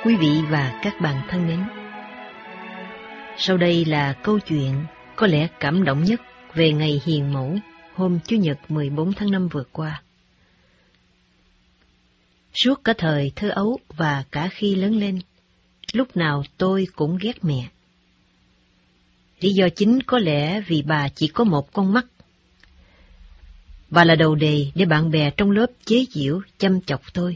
Quý vị và các bạn thân mến, sau đây là câu chuyện có lẽ cảm động nhất về ngày hiền mẫu hôm Chủ nhật 14 tháng 5 vừa qua. Suốt cả thời thơ ấu và cả khi lớn lên, lúc nào tôi cũng ghét mẹ. Lý do chính có lẽ vì bà chỉ có một con mắt. Bà là đầu đề để bạn bè trong lớp chế giễu chăm chọc tôi.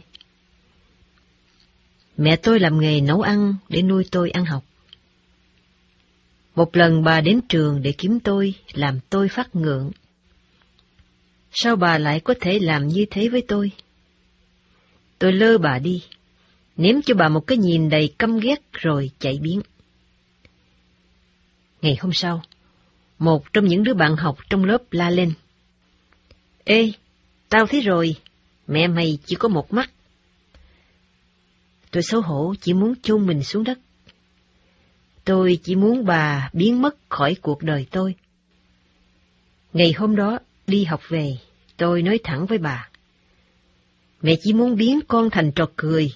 Mẹ tôi làm nghề nấu ăn để nuôi tôi ăn học. Một lần bà đến trường để kiếm tôi, làm tôi phát ngượng. Sao bà lại có thể làm như thế với tôi? Tôi lơ bà đi, ném cho bà một cái nhìn đầy căm ghét rồi chạy biến. Ngày hôm sau, một trong những đứa bạn học trong lớp la lên: "Ê, tao thấy rồi, mẹ mày chỉ có một mắt." Tôi xấu hổ chỉ muốn chôn mình xuống đất. Tôi chỉ muốn bà biến mất khỏi cuộc đời tôi. Ngày hôm đó, đi học về, tôi nói thẳng với bà: "Mẹ chỉ muốn biến con thành trò cười."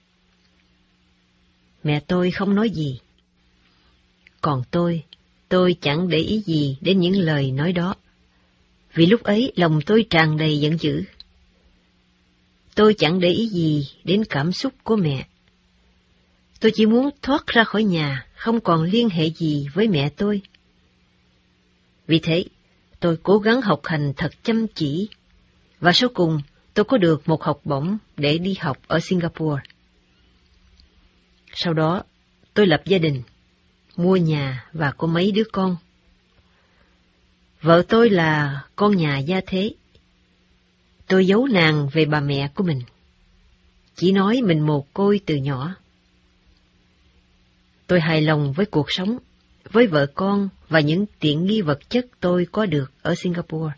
Mẹ tôi không nói gì. Còn tôi chẳng để ý gì đến những lời nói đó, vì lúc ấy lòng tôi tràn đầy giận dữ. Tôi chẳng để ý gì đến cảm xúc của mẹ. Tôi chỉ muốn thoát ra khỏi nhà, không còn liên hệ gì với mẹ tôi. Vì thế, tôi cố gắng học hành thật chăm chỉ, và sau cùng tôi có được một học bổng để đi học ở Singapore. Sau đó, tôi lập gia đình, mua nhà và có mấy đứa con. Vợ tôi là con nhà gia thế. Tôi giấu nàng về bà mẹ của mình, chỉ nói mình mồ côi từ nhỏ. Tôi hài lòng với cuộc sống, với vợ con và những tiện nghi vật chất tôi có được ở Singapore.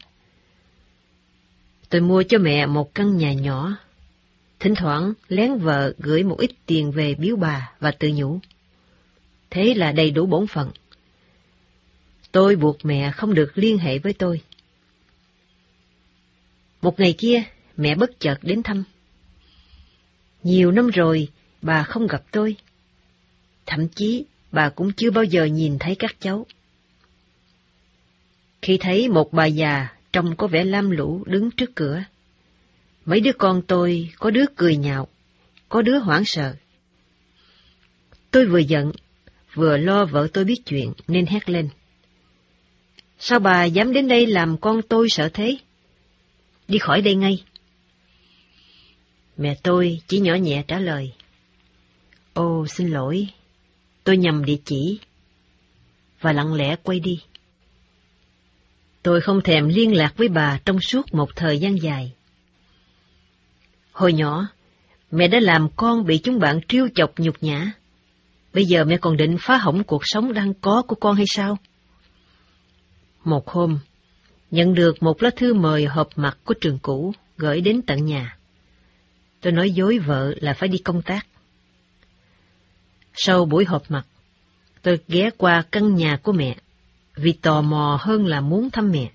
Tôi mua cho mẹ một căn nhà nhỏ, thỉnh thoảng lén vợ gửi một ít tiền về biếu bà và tự nhủ: thế là đầy đủ bổn phận. Tôi buộc mẹ không được liên hệ với tôi. Một ngày kia, mẹ bất chợt đến thăm. Nhiều năm rồi, bà không gặp tôi. Thậm chí, bà cũng chưa bao giờ nhìn thấy các cháu. Khi thấy một bà già trông có vẻ lam lũ đứng trước cửa, mấy đứa con tôi có đứa cười nhạo, có đứa hoảng sợ. Tôi vừa giận, vừa lo vợ tôi biết chuyện nên hét lên: "Sao bà dám đến đây làm con tôi sợ thế? Đi khỏi đây ngay!" Mẹ tôi chỉ nhỏ nhẹ trả lời: "Ồ, xin lỗi, tôi nhầm địa chỉ," và lặng lẽ quay đi. Tôi không thèm liên lạc với bà trong suốt một thời gian dài. Hồi nhỏ, mẹ đã làm con bị chúng bạn trêu chọc nhục nhã. Bây giờ mẹ còn định phá hỏng cuộc sống đang có của con hay sao? Một hôm, nhận được một lá thư mời họp mặt của trường cũ gửi đến tận nhà. Tôi nói dối vợ là phải đi công tác. Sau buổi họp mặt, tôi ghé qua căn nhà của mẹ, vì tò mò hơn là muốn thăm mẹ.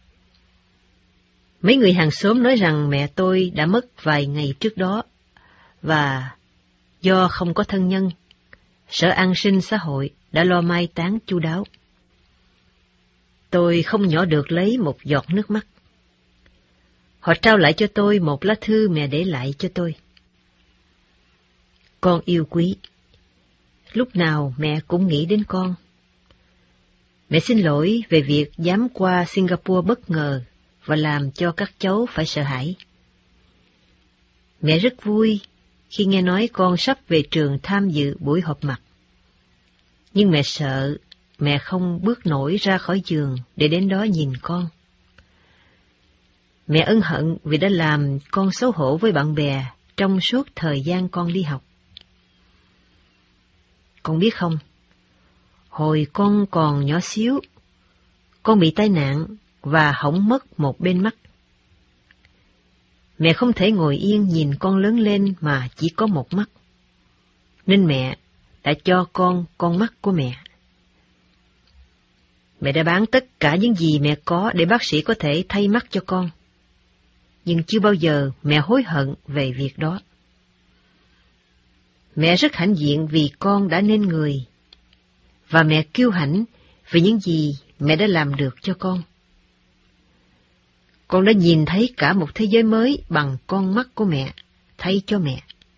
Mấy người hàng xóm nói rằng mẹ tôi đã mất vài ngày trước đó, và do không có thân nhân, Sở An sinh xã hội đã lo mai táng chu đáo. Tôi không nhỏ được lấy một giọt nước mắt. Họ trao lại cho tôi một lá thư mẹ để lại cho tôi: "Con yêu quý, lúc nào mẹ cũng nghĩ đến con. Mẹ xin lỗi về việc dám qua Singapore bất ngờ và làm cho các cháu phải sợ hãi. Mẹ rất vui khi nghe nói con sắp về trường tham dự buổi họp mặt. Nhưng mẹ sợ mẹ không bước nổi ra khỏi giường để đến đó nhìn con. Mẹ ân hận vì đã làm con xấu hổ với bạn bè trong suốt thời gian con đi học. Con biết không, hồi con còn nhỏ xíu, con bị tai nạn và hỏng mất một bên mắt. Mẹ không thể ngồi yên nhìn con lớn lên mà chỉ có một mắt, nên mẹ đã cho con mắt của mẹ. Mẹ đã bán tất cả những gì mẹ có để bác sĩ có thể thay mắt cho con, nhưng chưa bao giờ mẹ hối hận về việc đó. Mẹ rất hãnh diện vì con đã nên người, và mẹ kiêu hãnh vì những gì mẹ đã làm được cho con. Con đã nhìn thấy cả một thế giới mới bằng con mắt của mẹ, thay cho mẹ.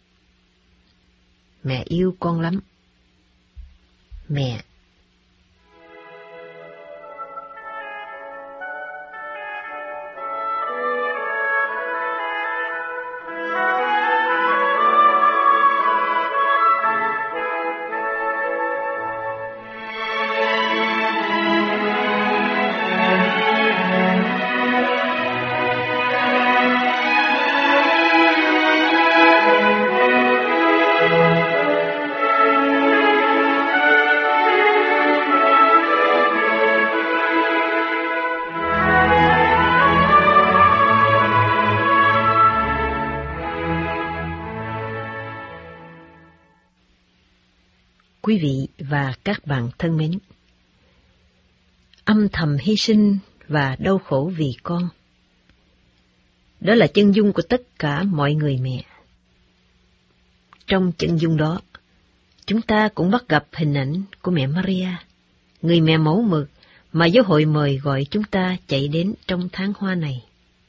Mẹ yêu con lắm. Mẹ. Quý vị và các bạn thân mến, âm thầm hy sinh và đau khổ vì con, đó là chân dung của tất cả mọi người mẹ. Trong chân dung đó, chúng ta cũng bắt gặp hình ảnh của mẹ Maria, người mẹ mẫu mực mà giáo hội mời gọi chúng ta chạy đến trong tháng hoa này.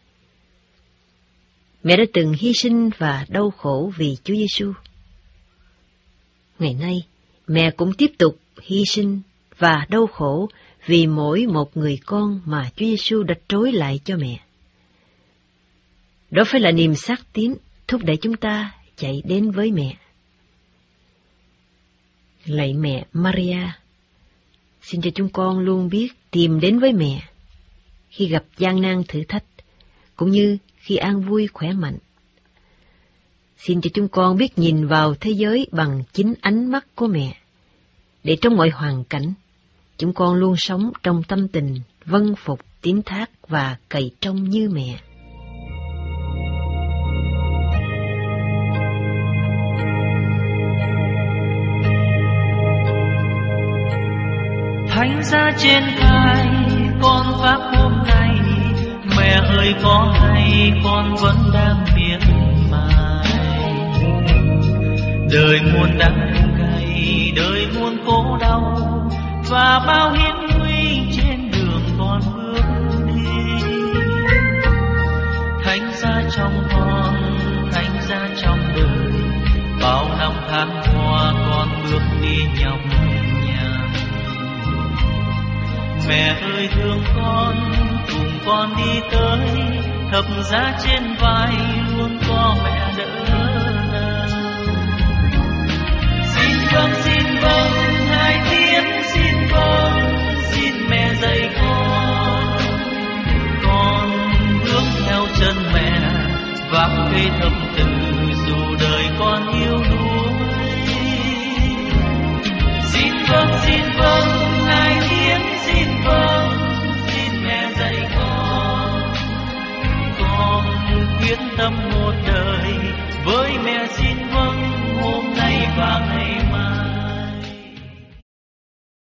Mẹ đã từng hy sinh và đau khổ vì Chúa Giêsu. Ngày nay, mẹ cũng tiếp tục hy sinh và đau khổ vì mỗi một người con mà Chúa Giêsu đã trối lại cho mẹ. Đó phải là niềm xác tín thúc đẩy chúng ta chạy đến với mẹ. Lạy mẹ Maria, xin cho chúng con luôn biết tìm đến với mẹ khi gặp gian nan thử thách, cũng như khi an vui khỏe mạnh. Xin cho chúng con biết nhìn vào thế giới bằng chính ánh mắt của mẹ, để trong mọi hoàn cảnh, chúng con luôn sống trong tâm tình vâng phục, tín thác và cậy trông như mẹ. Thánh giá trên vai con pháp hôm nay, mẹ ơi có hay con vẫn đang miệt mài. Đời muôn đắng cay, đời muôn khổ đau, và bao hiểm nguy trên đường con bước đi. Thánh giá trong con, thánh giá trong đời, bao năm tháng qua con bước đi nhọc nhằn. Mẹ ơi thương con, cùng con đi tới, thập giá trên vai luôn có mẹ đỡ đần. Xin vâng, hai tiếng xin mẹ dạy con bước theo chân mẹ, vác cây thập tự dù đời con yêu